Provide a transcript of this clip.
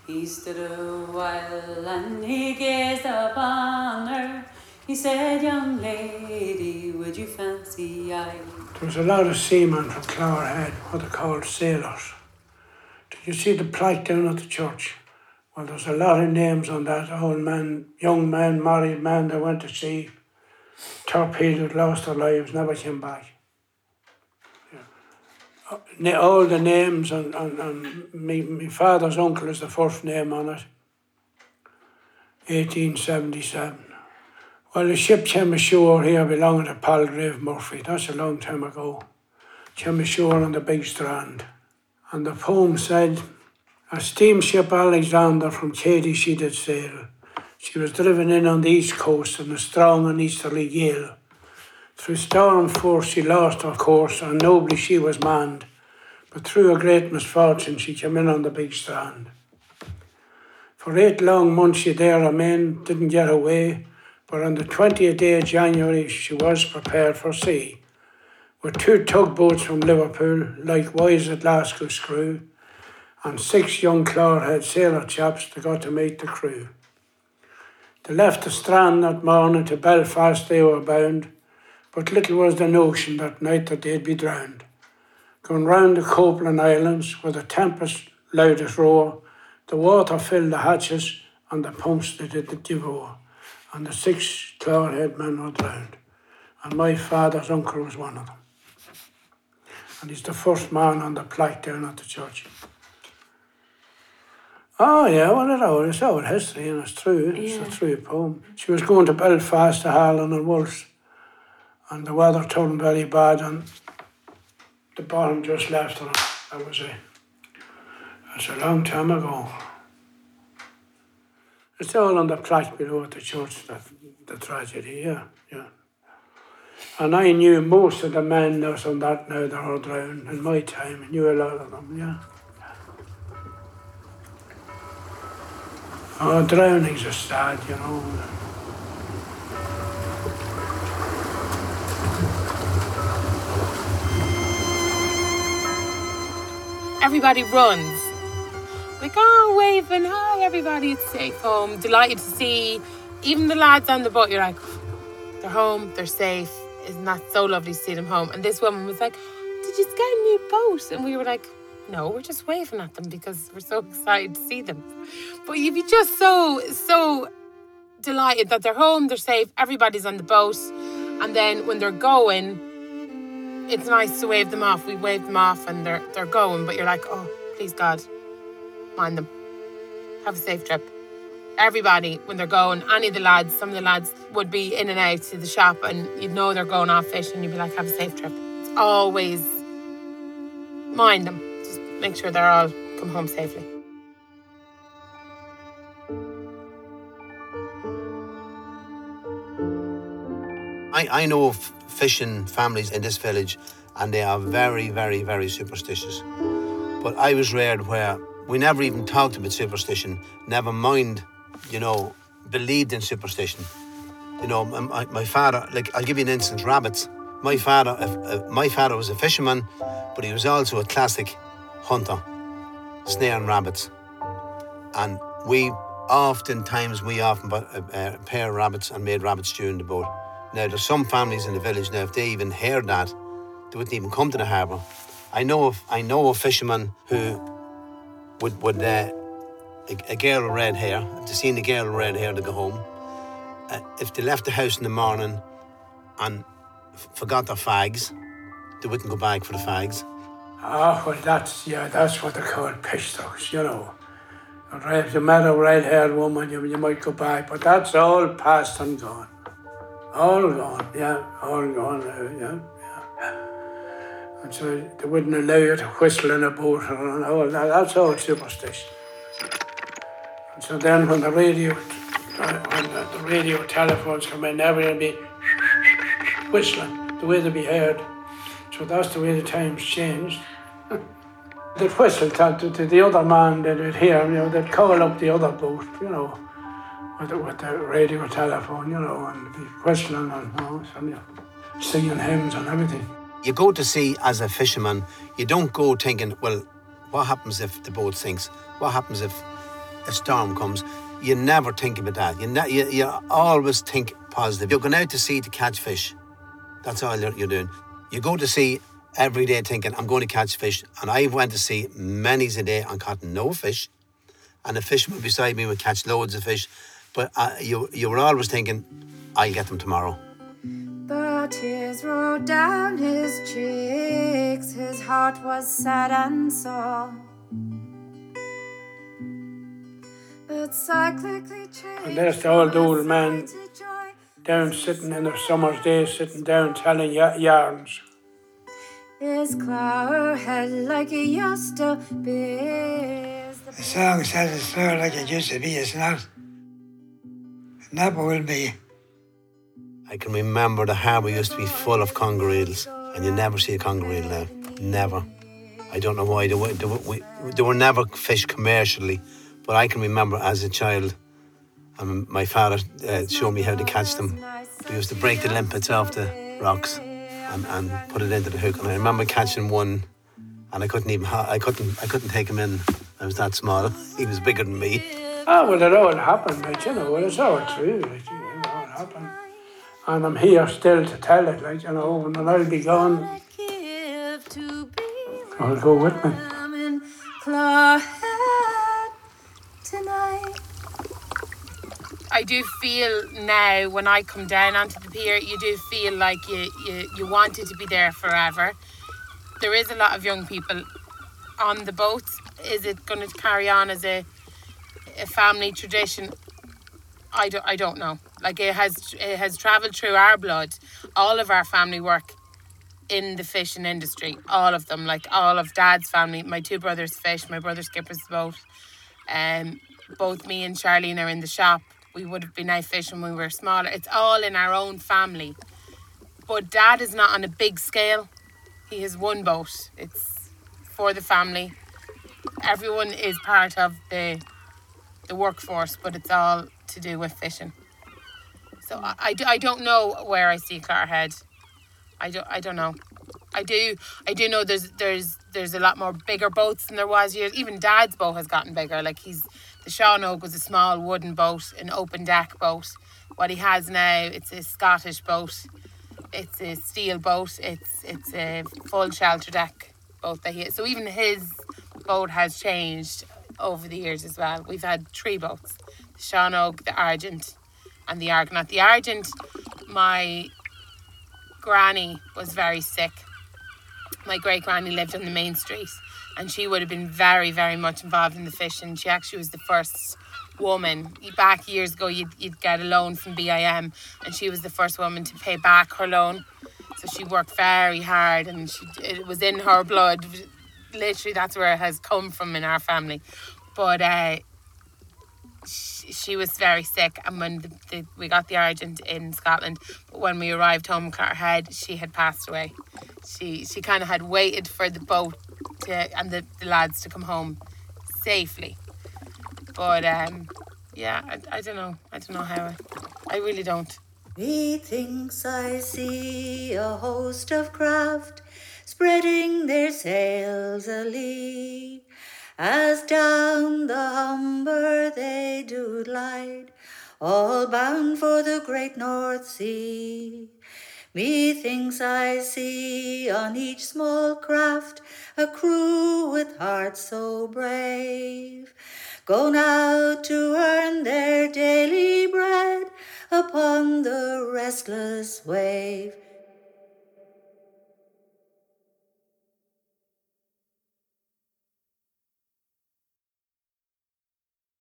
He stood a while and he gazed upon her. He said, young lady, would you fancy I... There was a lot of seamen from Clogherhead, what they called sailors. Did you see the plaque down at the church? Well, there's a lot of names on that. Old man, young man, married man that went to sea, torpedoed, lost their lives, never came back. All the names, and my father's uncle is the first name on it, 1877. Well, the ship came ashore here belonging to Palgrave Murphy. That's a long time ago. Came ashore on the big strand. And the poem said, a steamship Alexander from Cady she did sail. She was driven in on the east coast in a strong and easterly gale. Through storm force she lost her course, and nobly she was manned. But through a great misfortune she came in on the big strand. For 8 long months she there remained, didn't get away, but on the 20th day of January she was prepared for sea. With 2 tugboats from Liverpool, likewise at Glasgow's crew, and 6 young Clogherhead sailor chaps that got to meet the crew. They left the strand that morning to Belfast they were bound, but little was the notion that night that they'd be drowned. Going round the Copeland Islands with the tempest loudest roar, the water filled the hatches and the pumps they did devour, and the 6 Clogherhead men were drowned, and my father's uncle was one of them. And he's the first man on the plaque down at the church. Oh yeah, well it's old history and it's true. It's a true poem. She was going to Belfast to Harlan and Wolf's, and the weather turned very bad and the bottom just left her. That's a long time ago. It's all on the plaque below at the church, the tragedy, yeah. And I knew most of the men that's on that now that are drowned in my time. I knew a lot of them, yeah. Oh, drownings are sad, you know. Everybody runs. Like, oh, waving, hi everybody, it's safe home. Delighted to see even the lads on the boat. You're like, they're home, they're safe. Isn't that so lovely to see them home? And this woman was like, did you get a new boat? And we were like, no, we're just waving at them because we're so excited to see them. But you'd be just so delighted that they're home, they're safe, everybody's on the boat. And then when they're going, it's nice to wave them off. We wave them off and they're going, but you're like, oh, please God, mind them. Have a safe trip. Everybody, when they're going, some of the lads would be in and out to the shop and you'd know they're going off fishing and you'd be like, have a safe trip. It's always mind them. Just make sure they're all come home safely. I know of fishing families in this village and they are very, very, very superstitious. But I was reared where we never even talked about superstition, never mind, believed in superstition. My father, I'll give you an instance, rabbits. My father was a fisherman, but he was also a classic hunter, snaring rabbits. And we often bought a pair of rabbits and made rabbit stew in the boat. Now, there's some families in the village now, if they even heard that, they wouldn't even come to the harbour. I know of fishermen who would a girl with red hair, to see the girl with red hair to go home. If they left the house in the morning and forgot their fags, they wouldn't go back for the fags. Well, that's what they call pistocks, you know. If you met a red-haired woman, you might go back, but that's all past and gone. All gone, yeah, all gone now, yeah. And so they wouldn't allow you to whistle in a boat and all that. That's all superstition. And so then when the radio telephones come in, everyone be whistling, the way they be heard. So that's the way the times changed. They'd whistle to the other man that would hear, they'd call up the other boat, with the radio telephone, and be whistling and singing hymns and everything. You go to sea as a fisherman, you don't go thinking, well, what happens if the boat sinks? What happens if a storm comes, you never think about that. You always think positive. You're going out to sea to catch fish. That's all you're doing. You go to sea every day thinking, I'm going to catch fish. And I went to sea many's a day and caught no fish. And the fisherman beside me would catch loads of fish. But you were always thinking, I'll get them tomorrow. The tears rolled down his cheeks. His heart was sad and sore. But cyclically changed. And there's the old man down sitting in the summer's day, sitting down telling yarns. His cloud head like it used to be. The song says it's not like it used to be, it's not. It never will be. I can remember the harbour used to be full of conger eels, and you never see a conger eel now. Never. I don't know why. They were never fished commercially, but I can remember as a child, my father showed me how to catch them. We used to break the limpets off the rocks and put it into the hook. And I remember catching one, and I couldn't take him in. I was that small. He was bigger than me. Oh, well, it all happened, like, you know, it's all true, like, you know, it all happened. And I'm here still to tell it, like, you know, and I'll be gone. I'll go with me. I do feel now when I come down onto the pier, you do feel like you wanted to be there forever. There is a lot of young people on the boats. Is it going to carry on as a family tradition? I don't know. Like it has travelled through our blood. All of our family work in the fishing industry. All of them. Like all of Dad's family. My two brothers fish. My brother skippers the boat. Both me and Charlene are in the shop. We would have been out fishing when we were smaller. It's all in our own family. But Dad is not on a big scale. He has one boat. It's for the family. Everyone is part of the workforce, but it's all to do with fishing. So I don't know where I see Clarhead. I don't know. I do know there's a lot more bigger boats than there was years. Even Dad's boat has gotten bigger. Like the Sean Oak was a small wooden boat, an open deck boat. What he has now, it's a Scottish boat. It's a steel boat. It's a full shelter deck boat that he has. So even his boat has changed over the years as well. We've had 3 boats: the Sean Oak, the Argent, and the Argonaut. The Argent, my granny was very sick. My great granny lived on the main street, and she would have been very, very much involved in the fishing. She actually was the first woman. Back years ago, you'd get a loan from BIM, and she was the first woman to pay back her loan. So she worked very hard, and it was in her blood. Literally, that's where it has come from in our family. But she was very sick, and when we got the Argent in Scotland, but when we arrived home in Clarhead, she had passed away. She kind of had waited for the boat and the lads to come home safely. But yeah, I don't know. I don't know how. I really don't. Methinks I see a host of craft spreading their sails a-lee, as down the Humber they do glide, all bound for the great North Sea. Methinks I see on each small craft a crew with hearts so brave, gone out to earn their daily bread upon the restless wave.